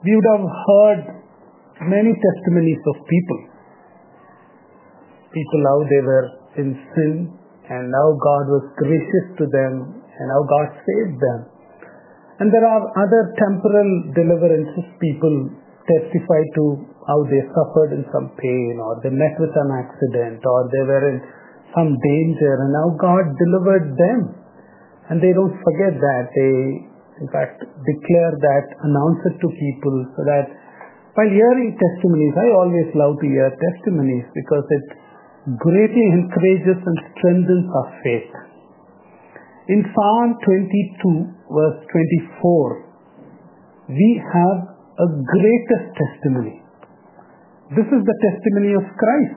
We would have heard many testimonies of people how they were in sin and how God was gracious to them and how God saved them. And there are other temporal deliverances. People testify to how they suffered in some pain, or they met with an accident, or they were in some danger, and how God delivered them. And they don't forget that. They, in fact, declare that, announce it to people, so that while hearing testimonies, I always love to hear testimonies because it greatly encourages and strengthens our faith. In Psalm 22, verse 24, we have a greatest testimony. This is the testimony of Christ.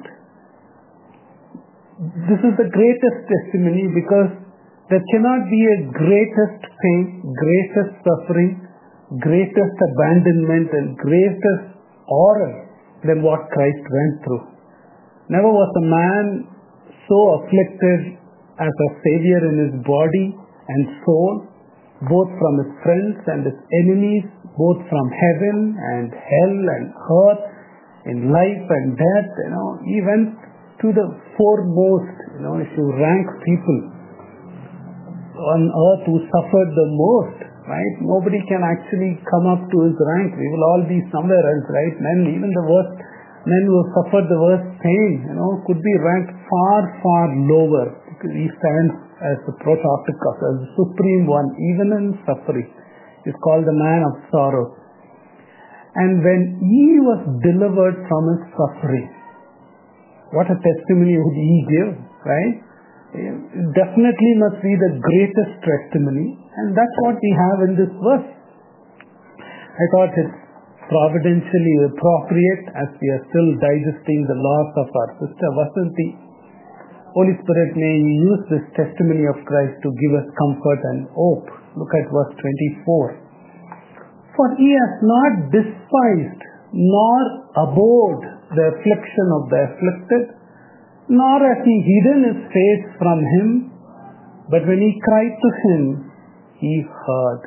This is the greatest testimony because there cannot be a greatest pain, greatest suffering, greatest abandonment, and greatest horror than what Christ went through. Never was a man so afflicted as a Savior in his body and soul, both from his friends and his enemies, both from heaven and hell and earth, in life and death. He went to the foremost. If you rank people on earth who suffered the most, right? Nobody can actually come up to his rank. We will all be somewhere else, right? Men, even the worst men who suffered the worst pain, could be ranked far, far lower, because he stands as the Prototokos, as the supreme one, even in suffering. He's called the man of sorrow. And when he was delivered from his suffering, what a testimony would he give, right? It definitely must be the greatest testimony, and that's what we have in this verse. I thought it's providentially appropriate, as we are still digesting the loss of our sister Vasanti. Holy Spirit, may you use this testimony of Christ to give us comfort and hope. Look at verse 24. For he has not despised nor abhorred the affliction of the afflicted, nor has he hidden his face from him, but when he cried to him, he heard.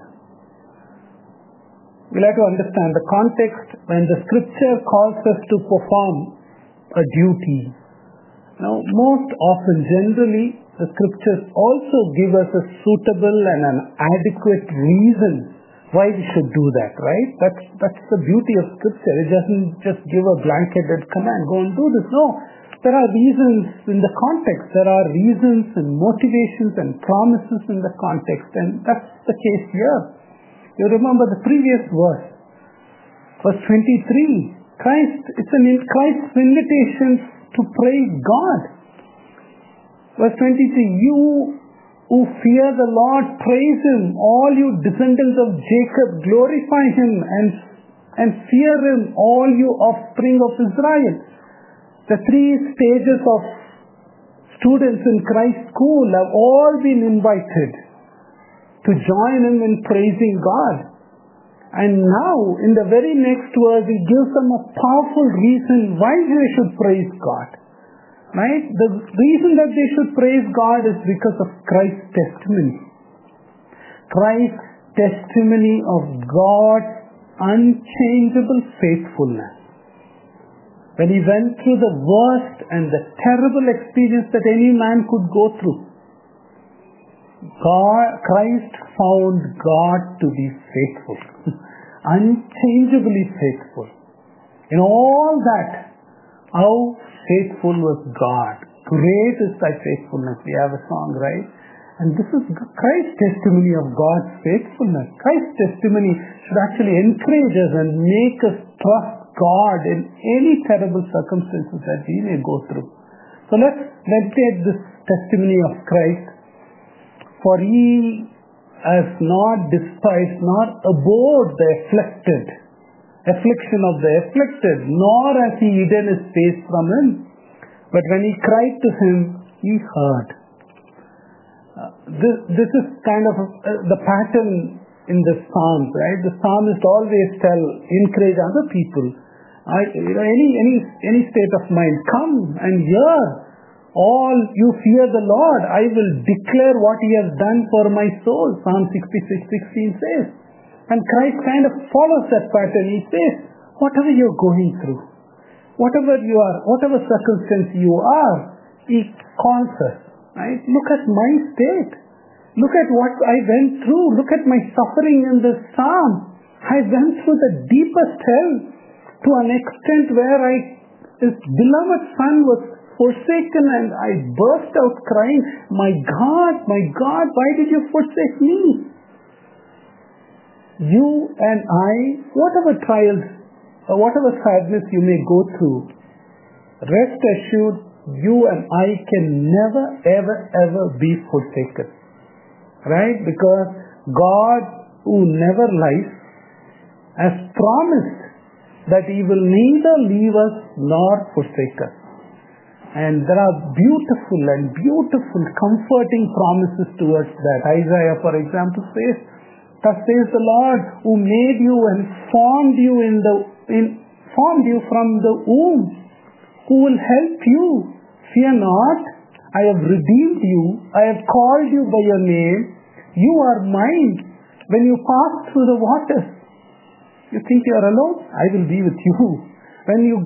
We'll have to understand the context when the scripture calls us to perform a duty. Now, most often, generally, the scriptures also give us a suitable and an adequate reason why we should do that, right? That's the beauty of scripture. It doesn't just give a blanketed command, go and do this. No, there are reasons in the context. There are reasons and motivations and promises in the context, and that's the case here. You remember the previous verse, verse 23. It's Christ's invitation to praise God. Verse 23, you who fear the Lord, praise Him. All you descendants of Jacob, glorify Him and fear Him, all you offspring of Israel. The three stages of students in Christ's school have all been invited to join Him in praising God. And now, in the very next verse, He gives them a powerful reason why they should praise God. Right? The reason that they should praise God is because of Christ's testimony. Christ's testimony of God's unchangeable faithfulness. When He went through the worst and the terrible experience that any man could go through, Christ found God to be faithful, unchangeably faithful. In all that, how faithful was God. Great is thy faithfulness. We have a song, right? And this is Christ's testimony of God's faithfulness. Christ's testimony should actually encourage us and make us trust God in any terrible circumstances that we may go through. So let's meditate this testimony of Christ. For He has not despised nor abhorred the affliction of the afflicted, nor has He hidden His face from him. But when he cried to Him, He heard. This is kind of the pattern in the Psalms, right? The psalmist always encourage other people. Any state of mind, come and hear. All you fear the Lord, I will declare what He has done for my soul. Psalm 66:16 says. And Christ kind of follows that pattern. He says, whatever you're going through, whatever you are, whatever circumstance you are, He calls us. Right? Look at my state. Look at what I went through. Look at my suffering in this psalm. I went through the deepest hell to an extent where His beloved Son was forsaken, and I burst out crying, my God, why did you forsake me? You and I, whatever trials or whatever sadness you may go through, rest assured, you and I can never, ever be forsaken. Right? Because God, who never lies, has promised that He will neither leave us nor forsake us. And there are beautiful, comforting promises towards that. Isaiah, for example, says, thus says the Lord, who made you and formed you from the womb, who will help you. Fear not, I have redeemed you, I have called you by your name, you are mine. When you pass through the waters, you think you are alone? I will be with you. When you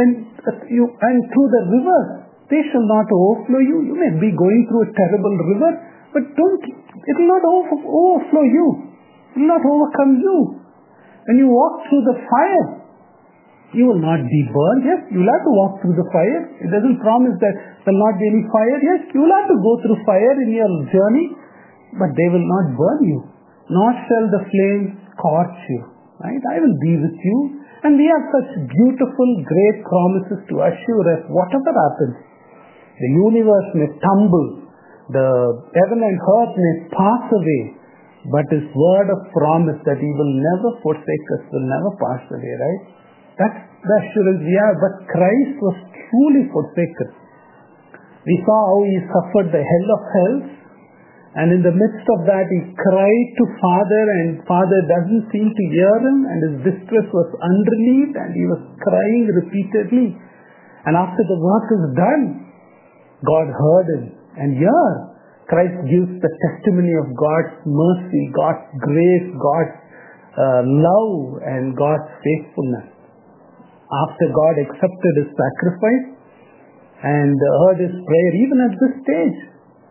and through the river, they shall not overflow you. You may be going through a terrible river, but it will not overflow you. It will not overcome you. When you walk through the fire, you will not be burned. Yes, you will have to walk through the fire. It doesn't promise that there will not be any fire. Yes, you will have to go through fire in your journey, but they will not burn you, nor shall the flames scorch you. Right? I will be with you. And we have such beautiful, great promises to assure us whatever happens. The universe may tumble, the heaven and earth may pass away, but His word of promise that He will never forsake us will never pass away, right? That's the assurance we have. But Christ was truly forsaken. We saw how He suffered the hell of hells, and in the midst of that He cried to Father, and Father doesn't seem to hear Him, and His distress was unrelieved, and He was crying repeatedly. And after the work is done, God heard Him. And here, Christ gives the testimony of God's mercy, God's grace, God's love, and God's faithfulness. After God accepted His sacrifice and heard His prayer, even at this stage,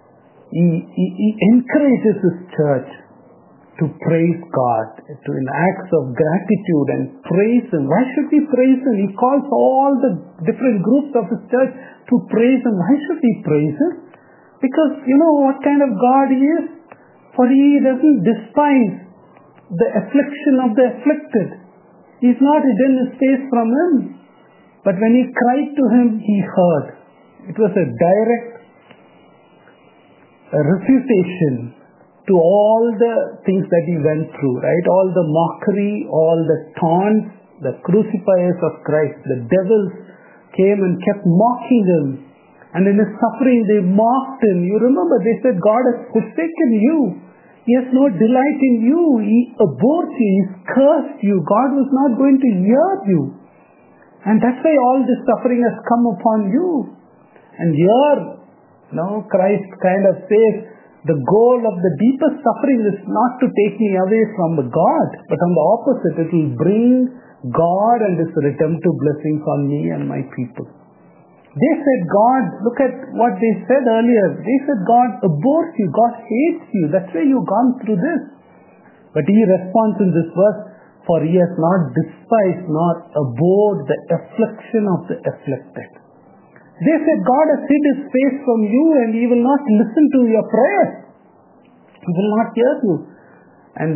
He encourages His church to praise God, to in acts of gratitude and praise Him. Why should we praise Him? He calls all the different groups of His church to praise Him. Why should we praise Him? Because you know what kind of God He is? For He doesn't despise the affliction of the afflicted. He's not hidden His face from Him. But when he cried to Him, He heard. It was a direct refutation to all the things that He went through, right? All the mockery, all the taunts, the crucifiers of Christ, the devils came and kept mocking Him. And in His suffering, they mocked Him. You remember, they said, God has forsaken you. He has no delight in you. He abhors you. He's cursed you. God was not going to hear you. And that's why all this suffering has come upon you. And here, Christ kind of says, the goal of the deepest suffering is not to take me away from the God, but on the opposite, it will bring God and His redemptive blessings on me and my people. They said, God, look at what they said earlier. They said, God abhors you. God hates you. That's why you've gone through this. But He responds in this verse, for He has not despised nor abhorred the affliction of the afflicted. They said, God has hid His face from you and He will not listen to your prayers. He will not hear you. And,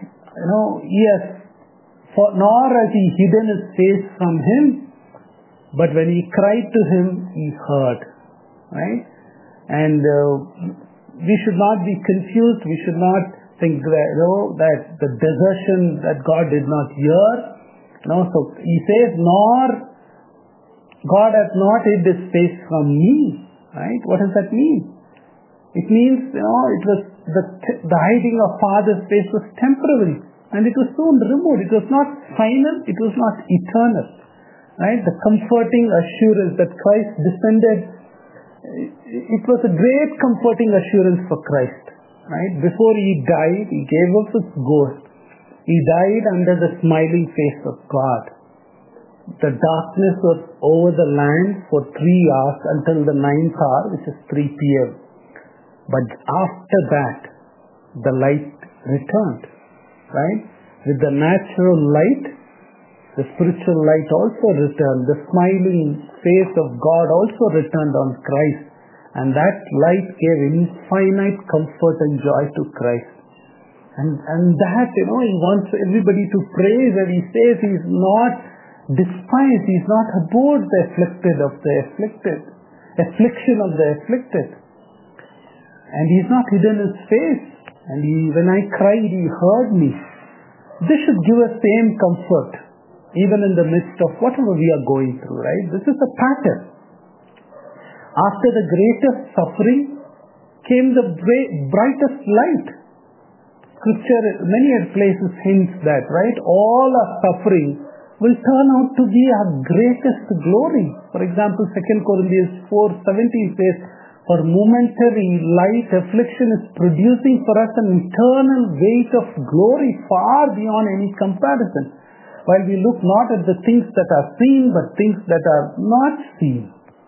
nor has He hidden His face from him, but when he cried to Him, He heard. Right? And we should not be confused. We should not think that the desertion that God did not hear. So He says, nor God has not hid His face from me. Right? What does that mean? It means, it was the hiding of Father's face was temporary, and it was soon removed. It was not final. It was not eternal. Right? The comforting assurance that Christ descended, it was a great comforting assurance for Christ. Right? Before He died, He gave up His ghost. He died under the smiling face of God. The darkness was over the land for 3 hours until the 9th hour, which is 3 p.m. But after that, the light returned, right? With the natural light, the spiritual light also returned. The smiling face of God also returned on Christ. And that light gave infinite comfort and joy to Christ. And that, he wants everybody to praise, and he says he's not despised, he's not abhorred the afflicted of the afflicted, affliction of the afflicted. And he's not hidden his face. And when I cried, he heard me. This should give us same comfort, even in the midst of whatever we are going through, right? This is a pattern. After the greatest suffering came the brightest light. Scripture, many places hints that, right? All our suffering will turn out to be our greatest glory. For example, 2 Corinthians 4:17 says, for momentary light affliction is producing for us an eternal weight of glory far beyond any comparison. While we look not at the things that are seen, but things that are not seen.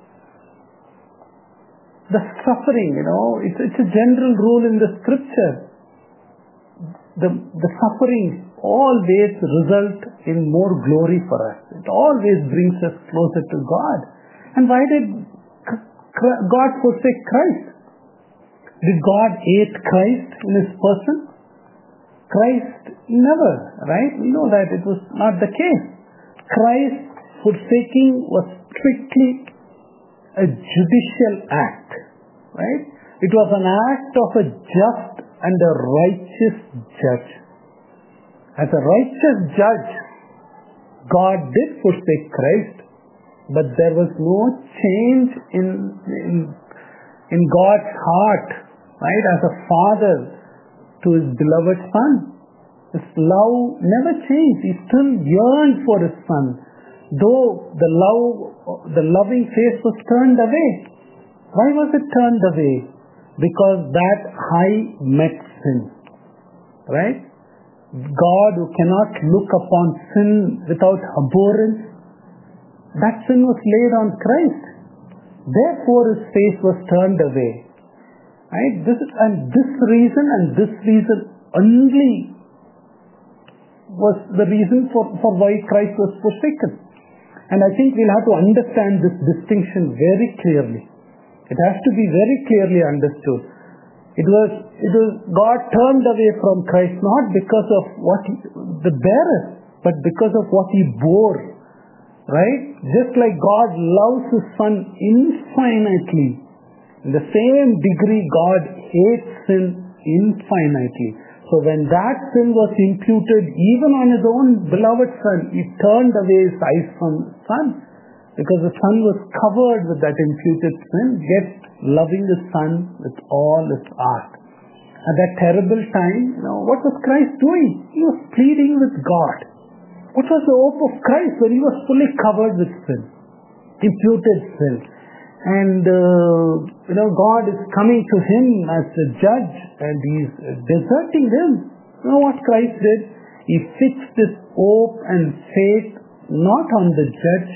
The suffering, it's a general rule in the scripture. The suffering always result in more glory for us. It always brings us closer to God. And why did God forsake Christ? Did God hate Christ in his person? Christ never, right? We know that it was not the case. Christ forsaking was strictly a judicial act, right? It was an act of a just and a righteous judge. As a righteous judge, God did forsake Christ, but there was no change in God's heart, right? As a father to his beloved son. His love never changed. He still yearned for his son, though the loving face was turned away. Why was it turned away? Because that eye met sin, right? God, who cannot look upon sin without abhorrence, that sin was laid on Christ. Therefore his face was turned away, right? This reason only was the reason for why Christ was forsaken. And I think we'll have to understand this distinction very clearly. It has to be very clearly understood. It was God turned away from Christ not because of what the bearer, but because of what he bore, right? Just like God loves his son infinitely, in the same degree God hates sin infinitely. So when that sin was imputed even on his own beloved son, he turned away his eyes from the son, because the son was covered with that imputed sin, yet loving the son with all his heart. At that terrible time, what was Christ doing? He was pleading with God. What was the hope of Christ when he was fully covered with sin, imputed sin? And God is coming to him as a judge, and he's deserting him. You know what Christ did? He fixed his hope and faith not on the judge,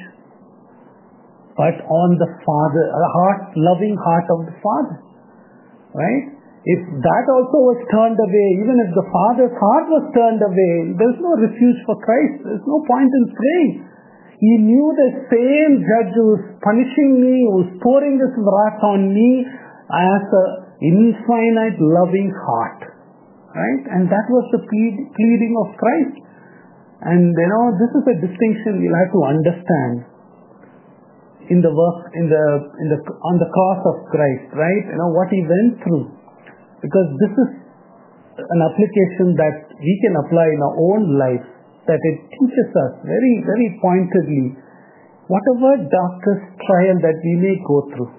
but on the Father, loving heart of the Father, right? If that also was turned away, even if the Father's heart was turned away, there's no refuge for Christ. There's no point in praying. He knew the same judge who was punishing me, who was pouring this wrath on me, as an infinite loving heart, right? And that was the pleading of Christ. And this is a distinction we'll have to understand in the work on the cross of Christ, right? What he went through, because this is an application that we can apply in our own life, that it teaches us very, very pointedly, whatever darkest trial that we may go through,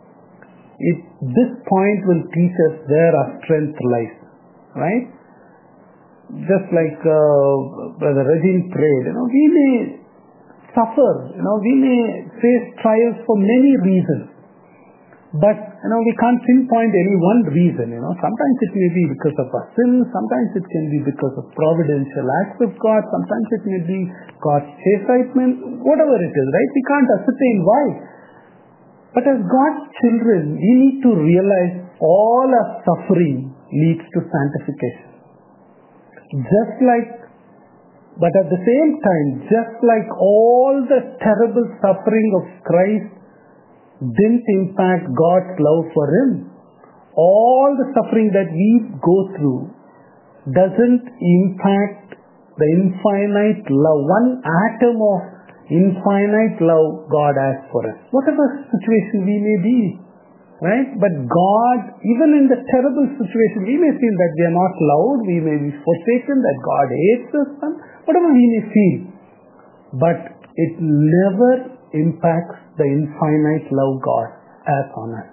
this point will teach us where our strength lies, right? Just like Brother Regine prayed, we may suffer, we may face trials for many reasons, but we can't pinpoint any one reason. Sometimes it may be because of our sins, sometimes it can be because of providential acts of God, sometimes it may be God's chastisement, whatever it is, right? We can't ascertain why. But as God's children, we need to realize all our suffering leads to sanctification. But at the same time, just like all the terrible suffering of Christ didn't impact God's love for him, all the suffering that we go through doesn't impact the infinite love, one atom of infinite love God has for us. Whatever situation we may be, right? But God, even in the terrible situation, we may feel that we are not loved, we may be forsaken, that God hates us, whatever we may feel. But it never impacts the infinite love God has on us.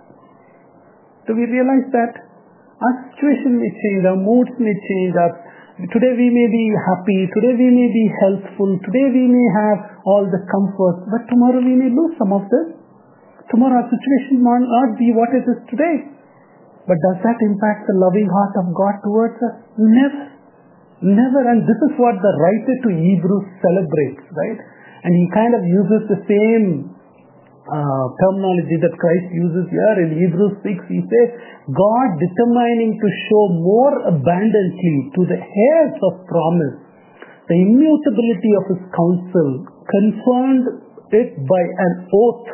Do we realize that? Our situation may change, our moods may change, today we may be happy, today we may be healthful, today we may have all the comfort, but tomorrow we may lose some of this. Tomorrow our situation might not be what it is today. But does that impact the loving heart of God towards us? Never. Never. And this is what the writer to Hebrews celebrates, right? And he kind of uses the same terminology that Christ uses here in Hebrews 6. He says, God determining to show more abundantly to the heirs of promise the immutability of his counsel, confirmed it by an oath.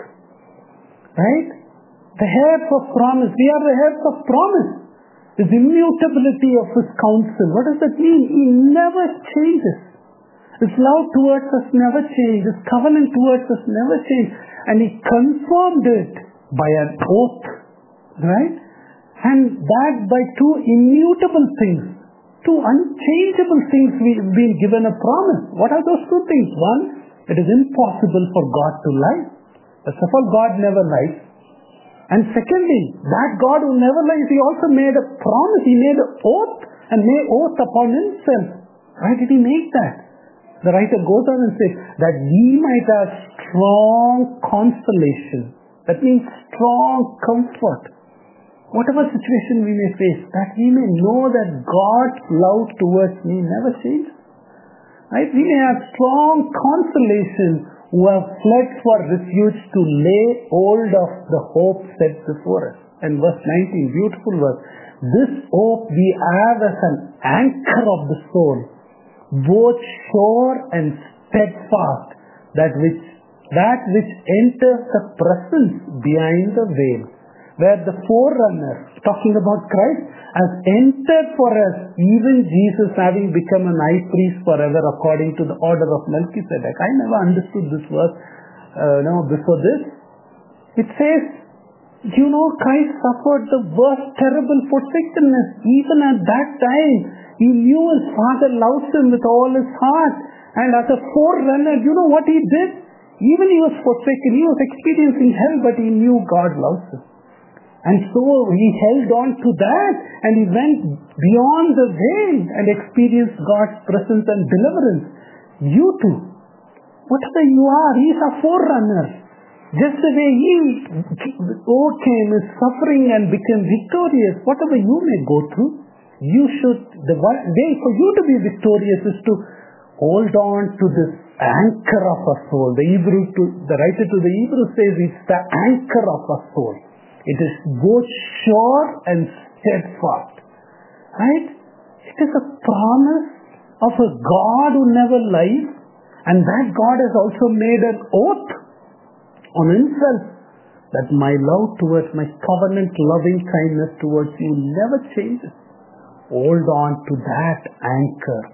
Right? The heirs of promise. We are the heirs of promise. The immutability of his counsel. What does that mean? He never changes. His love towards us never changed. His covenant towards us never changed. And he confirmed it by an oath. Right? And that by two immutable things. Two unchangeable things we've been given a promise. What are those two things? One, it is impossible for God to lie. First of all, God never lies. And secondly, that God who never lies, he also made a promise. He made an oath and made oath upon himself. Why did he make that? The writer goes on and says that we might have strong consolation. That means strong comfort. Whatever situation we may face, that we may know that God's love towards me never changes. Right? We may have strong consolation who have fled for refuge to lay hold of the hope set before us. And verse 19, beautiful verse. This hope we have as an anchor of the soul, both sure and steadfast, that which enters the presence behind the veil, where the forerunner, talking about Christ, has entered for us, even Jesus having become an high priest forever according to the order of Melchizedek. I never understood this verse before this. It says, Christ suffered the worst terrible forsakenness. Even at that time, he knew his Father loves him with all his heart. And as a forerunner, you know what he did? Even he was forsaken, he was experiencing hell, but he knew God loves him. And so he held on to that, and he went beyond the veil and experienced God's presence and deliverance. You too, whatever you are, he is a forerunner. Just the way he overcame his suffering and became victorious, whatever you may go through, the way for you to be victorious is to hold on to this anchor of our soul. The writer to the Hebrews says it's the anchor of our soul. It is both sure and steadfast. Right? It is a promise of a God who never lies, and that God has also made an oath on himself that my love towards, my covenant loving kindness towards you never changes. Hold on to that anchor.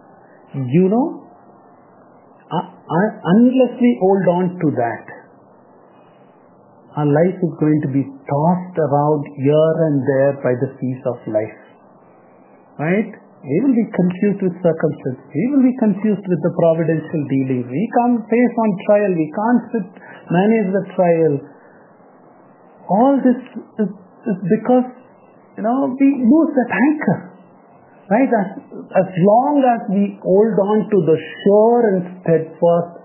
Unless we hold on to that, our life is going to be tossed around here and there by the seas of life. Right? We will be confused with circumstances. We will be confused with the providential dealings. We can't face on trial. We can't manage the trial. All this is because, we lose that anchor. Right? As long as we hold on to the sure and steadfast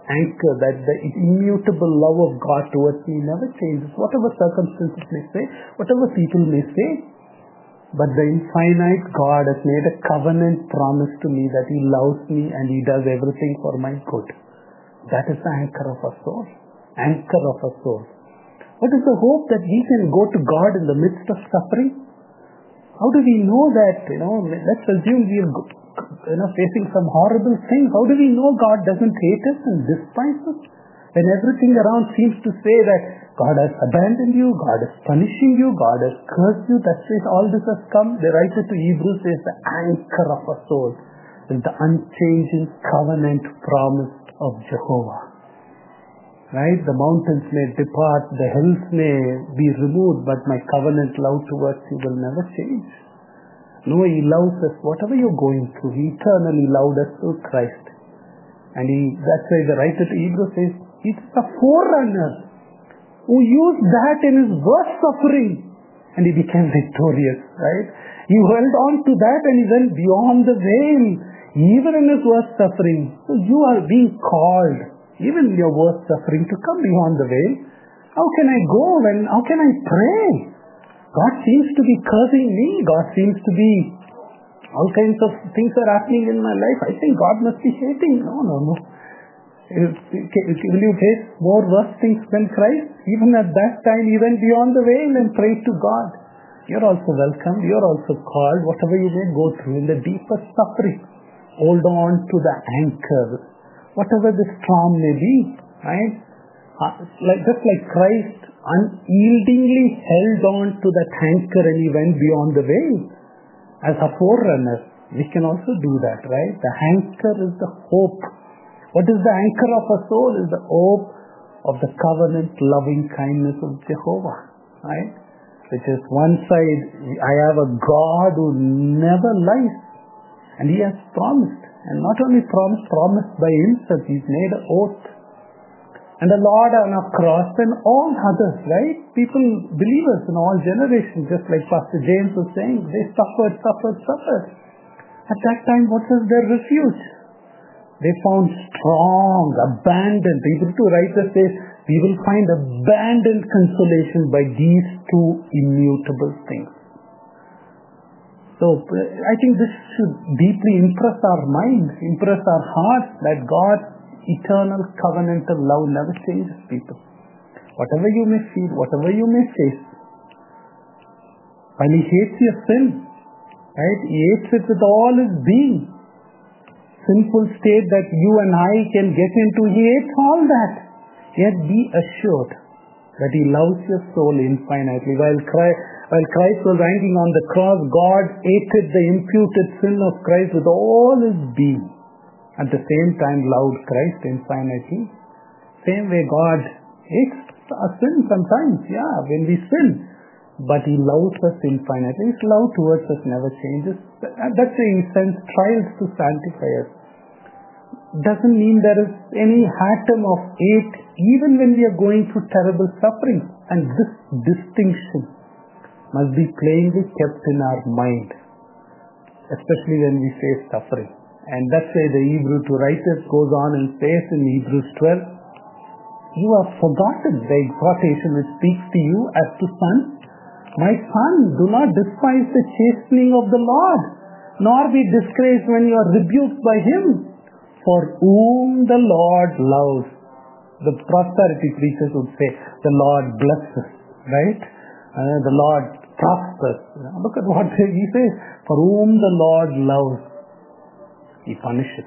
anchor, that the immutable love of God towards me never changes. Whatever circumstances may say, whatever people may say, but the infinite God has made a covenant promise to me that He loves me and He does everything for my good. That is the anchor of our soul. Anchor of our soul. What is the hope that we can go to God in the midst of suffering? How do we know that, let's assume we are facing some horrible things. How do we know God doesn't hate us and despise us? When everything around seems to say that God has abandoned you, God is punishing you, God has cursed you, that's why all this has come. The writer to Hebrews says the anchor of our soul is the unchanging covenant promise of Jehovah. Right? The mountains may depart, the hills may be removed, but my covenant love towards you will never change. No, He loves us, whatever you're going through. He eternally loved us through Christ. And that's why the writer to Hebrews says, it's a forerunner who used that in His worst suffering. And He became victorious, right? He held on to that and He went beyond the veil, even in His worst suffering. So you are being called, even in your worst suffering, to come beyond the veil. How can I go how can I pray? God seems to be cursing me. God seems to be, all kinds of things are happening in my life. I think God must be hating. No. Will you face more worse things than Christ? Even at that time, He went beyond the veil and prayed to God. You're also welcome. You're also called, whatever you may go through in the deepest suffering. Hold on to the anchor. Whatever the storm may be, right? Just like Christ unyieldingly held on to that anchor and He went beyond the veil. As a forerunner, we can also do that, right? The anchor is the hope. What is the anchor of our soul? Is the hope of the covenant loving kindness of Jehovah, right? Which is one side, I have a God who never lies, and He has promised. And not only promised by Himself, He's made an oath. And the Lord on a cross and all others, right? People, believers in all generations, just like Pastor James was saying, they suffered. At that time, what was their refuge? They found strong, abandoned. Hebrews 2 writer says, we will find abandoned consolation by these two immutable things. So I think this should deeply impress our minds, impress our hearts, that God's eternal covenantal love never changes people. Whatever you may feel, whatever you may face, while He hates your sin, right? He hates it with all His being. Sinful state that you and I can get into, He hates all that. Yet be assured that He loves your soul infinitely. While Christ was hanging on the cross, God hated the imputed sin of Christ with all His being. At the same time, loved Christ infinitely. Same way God hates our sin sometimes, when we sin. But He loves us infinitely. His love towards us never changes. That's why He sends trials to sanctify us. Doesn't mean there is any atom of hate even when we are going through terrible suffering. And this distinction must be plainly kept in our mind, especially when we face suffering. And that's why the Hebrew to writer goes on and says in Hebrews 12, you have forgotten the exhortation which speaks to you as to sons. My son, do not despise the chastening of the Lord, nor be disgraced when you are rebuked by Him. For whom the Lord loves. The prosperity preachers would say, the Lord blesses, right? The Lord prospers. Look at what He says. For whom the Lord loves, He punishes.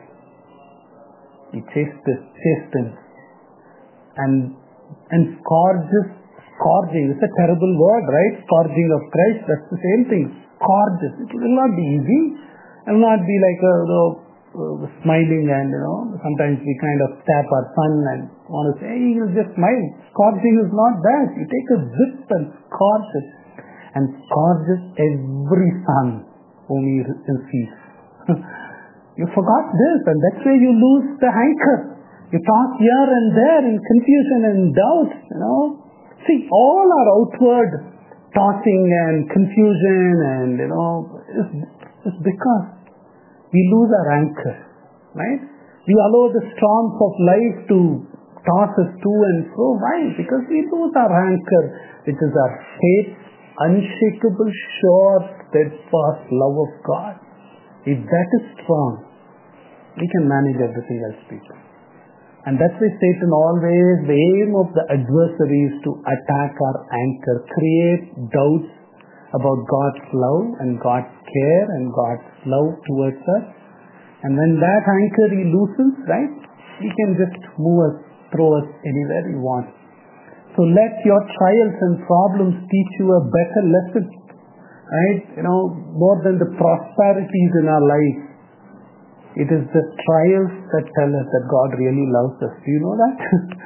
He chastens. And scourges. Scourging, it's a terrible word, right? Scourging of Christ, that's the same thing. Scourges. It will not be easy. It will not be like smiling and, sometimes we kind of tap our son and want to say, hey, he'll just smile. Scourging is not that. You take a whip and scourge it. And scourges every son whom He receives. You forgot this, and that's where you lose the anchor. You toss here and there in confusion and doubt, See, all our outward tossing and confusion and, is because we lose our anchor, right? We allow the storms of life to toss us to and fro. Why? Because we lose our anchor, which is our faith, unshakable, sure, steadfast love of God. If that is strong, we can manage everything else, people. And that's why Satan always, the aim of the adversary is to attack our anchor, create doubts about God's love and God's care and God's love towards us. And when that anchor he loosens, right, he can just move us, throw us anywhere he wants. So let your trials and problems teach you a better lesson, right? More than the prosperities in our life. It is the trials that tell us that God really loves us. Do you know that?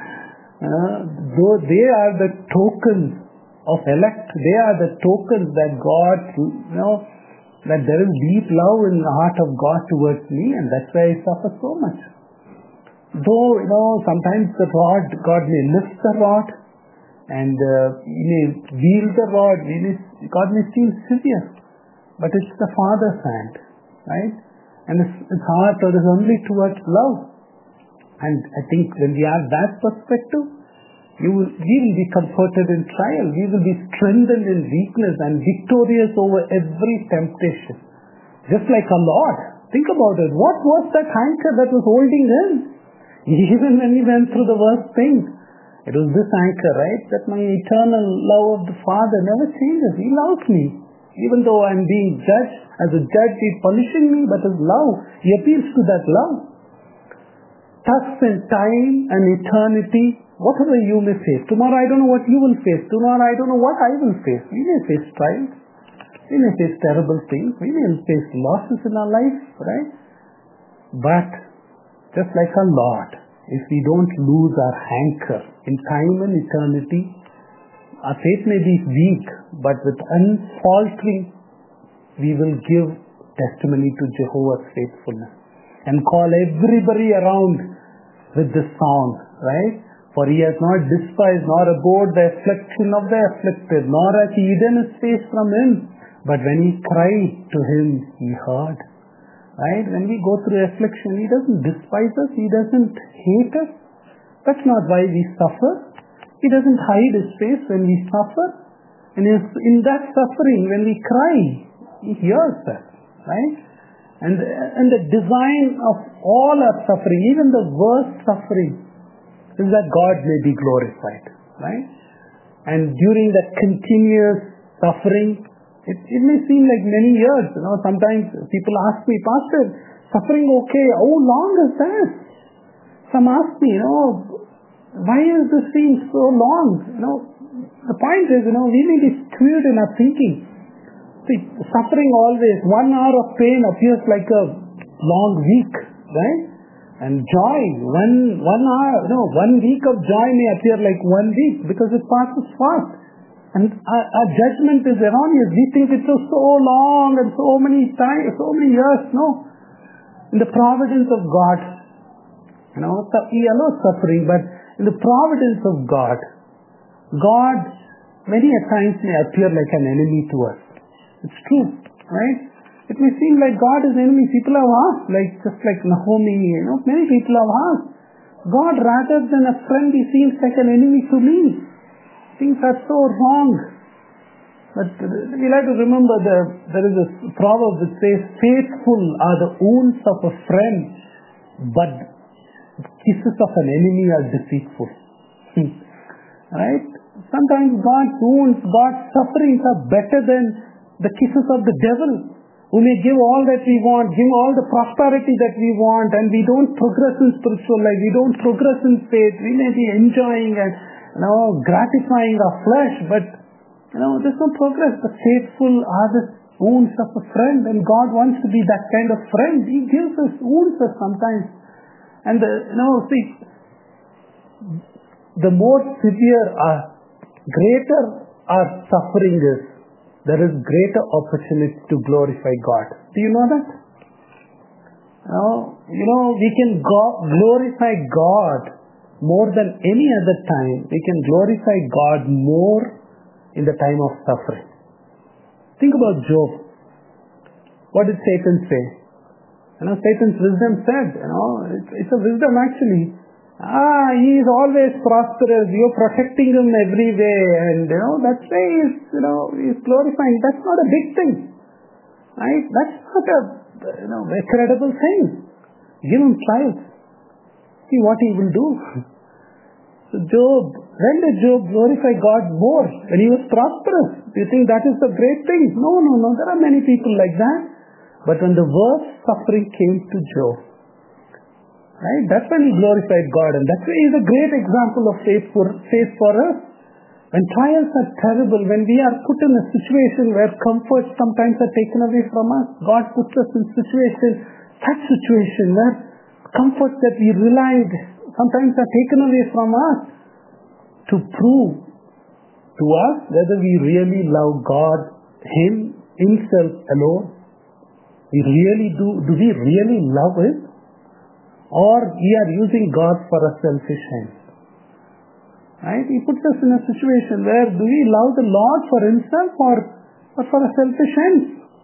Though they are the tokens of elect, they are the tokens that God, that there is deep love in the heart of God towards me, and that's why I suffer so much. Though, sometimes the rod, God may lift the rod, and He may wield the rod, God may seem severe, but it's the Father's hand, right? And His heart is only towards love. And I think when we have that perspective, we will be comforted in trial. We will be strengthened in weakness and victorious over every temptation. Just like our Lord. Think about it. What was that anchor that was holding him? Even when he went through the worst things. It was this anchor, right? That my eternal love of the Father never changes. He loves me. Even though I'm being judged, as a judge He's punishing me, but His love, He appeals to that love. Tests in time and eternity, whatever you may face. Tomorrow I don't know what you will face. Tomorrow I don't know what I will face. We may face trials. We may face terrible things. We may face losses in our life, right? But just like our Lord, if we don't lose our anchor in time and eternity, our faith may be weak, but with unfaltering, we will give testimony to Jehovah's faithfulness and call everybody around with this sound, right? For He has not despised nor abhorred the affliction of the afflicted, nor has He hidden His face from him. But when he cried to Him, He heard. Right? When we go through affliction, He doesn't despise us. He doesn't hate us. That's not why we suffer. He doesn't hide His face when we suffer. And in that suffering, when we cry, He hears us. Right? And the design of all our suffering, even the worst suffering, is that God may be glorified. Right? And during that continuous suffering, it may seem like many years. Sometimes people ask me, Pastor, suffering okay? How long is that? Some ask me, why is this thing so long? The point is, we may be skewed in our thinking. See, suffering always, 1 hour of pain appears like a long week, right? And joy, one hour, 1 week of joy may appear like 1 week because it passes fast. And our judgment is erroneous. We think it was so long and so many times, so many years. No. In the providence of God, He allows suffering, but in the providence of God, God many a times may appear like an enemy to us. It's true, right? It may seem like God is enemy. People have asked, just like Naomi, many people have asked, God, rather than a friend, He seems like an enemy to me. Things are so wrong. But we like to remember there is a proverb that says, faithful are the wounds of a friend, but kisses of an enemy are deceitful. Right? Sometimes God's wounds, God's sufferings are better than the kisses of the devil, who may give all that we want, give all the prosperity that we want, and we don't progress in spiritual life, we don't progress in faith, we may be enjoying and gratifying our flesh, but there's no progress. The faithful are the wounds of a friend, and God wants to be that kind of friend. He gives us wounds sometimes. And the more severe greater our suffering is, there is greater opportunity to glorify God. Do you know that? We can glorify God more than any other time. We can glorify God more in the time of suffering. Think about Job. What did Satan say? Satan's wisdom said, it's a wisdom actually. He is always prosperous. You're protecting him every way, and that's why he's glorifying. That's not a big thing, right? That's not a credible thing. Give him trials. See what he will do. So when did Job glorify God more? When he was prosperous. Do you think that is the great thing? No. There are many people like that. But when the worst suffering came to Job, right? That's when he glorified God, and that's why he's a great example of faith for us. When trials are terrible, when we are put in a situation where comforts sometimes are taken away from us, God puts us in such situation where comforts that we relied sometimes are taken away from us, to prove to us whether we really love God, Himself alone. Do we really love Him? Or we are using God for a selfish end? Right? He puts us in a situation where do we love the Lord for Himself or for a selfish end?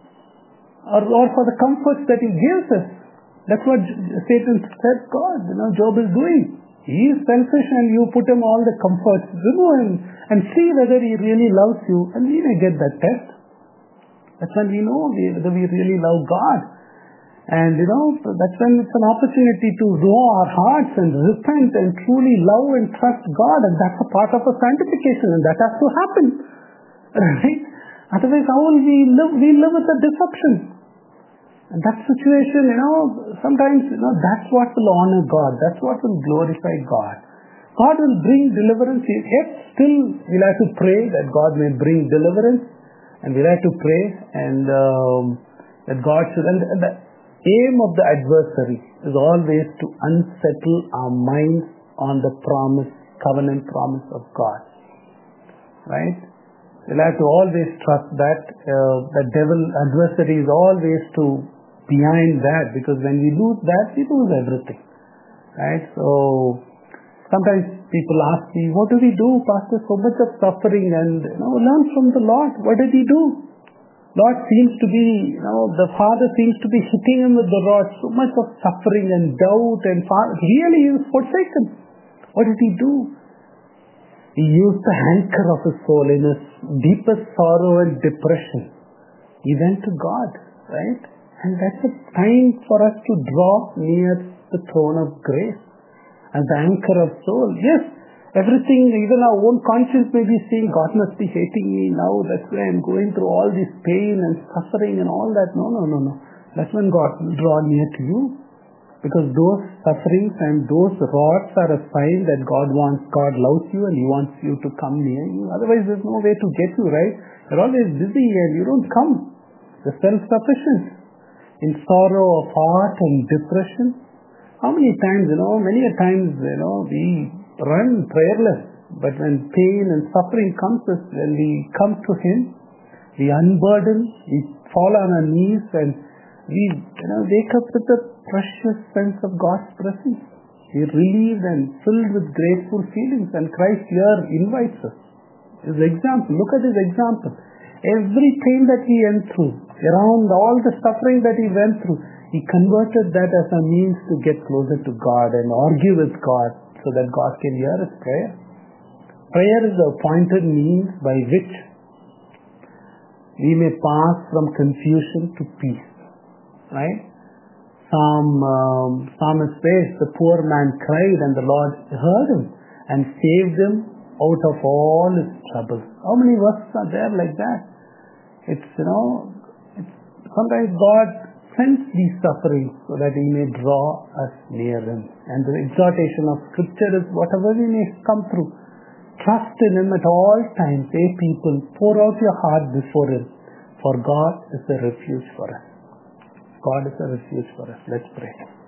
Or for the comforts that He gives us? That's what Satan said Job is doing. He is selfish and you put him all the comforts. Remove him and see whether he really loves you, and we may get that test. That's when we know whether we really love God. And that's when it's an opportunity to raw our hearts and repent and truly love and trust God, and that's a part of a sanctification, and that has to happen. Right? Otherwise, how will we live? We live with a deception. And that situation, sometimes, that's what will honor God. That's what will glorify God. God will bring deliverance. Yet still, we'll have to pray that God may bring deliverance. And we'll have to pray and that God should. And the aim of the adversary is always to unsettle our minds on the covenant promise of God. Right? We'll have to always trust that the adversary is always behind that, because when we lose that, we lose everything. Right? So sometimes people ask me, what do we do, Pastor? So much of suffering, and learn from the Lord. What did He do? Lord seems to be, the Father seems to be hitting him with the rod. So much of suffering and doubt, and really he was forsaken. What did he do? He used the anchor of his soul in his deepest sorrow and depression. He went to God, right? And that's a time for us to draw near the throne of grace as the anchor of soul. Yes, everything, even our own conscience may be saying, God must be hating me now. That's why I'm going through all this pain and suffering and all that. No. That's when God will draw near to you. Because those sufferings and those rods are a sign that God loves you and He wants you to come near you. Otherwise, there's no way to get you, right? You're always busy and you don't come. The self-sufficient. In sorrow of heart and depression. How many times, many a times, we run prayerless. But when pain and suffering comes, when we come to Him, we unburden, we fall on our knees, and we wake up with a precious sense of God's presence. We're relieved and filled with grateful feelings, and Christ here invites us. His example, look at His example. Every pain that He went through, around all the suffering that He went through, He converted that as a means to get closer to God and argue with God so that God can hear His prayer. Prayer is the appointed means by which we may pass from confusion to peace. Right? Psalmist says, the poor man cried and the Lord heard him and saved him out of all his troubles. How many verses are there like that? Sometimes God sends these sufferings so that He may draw us near Him. And the exhortation of Scripture is whatever we may come through, trust in Him at all times. Say, people, pour out your heart before Him, for God is a refuge for us. God is a refuge for us. Let's pray.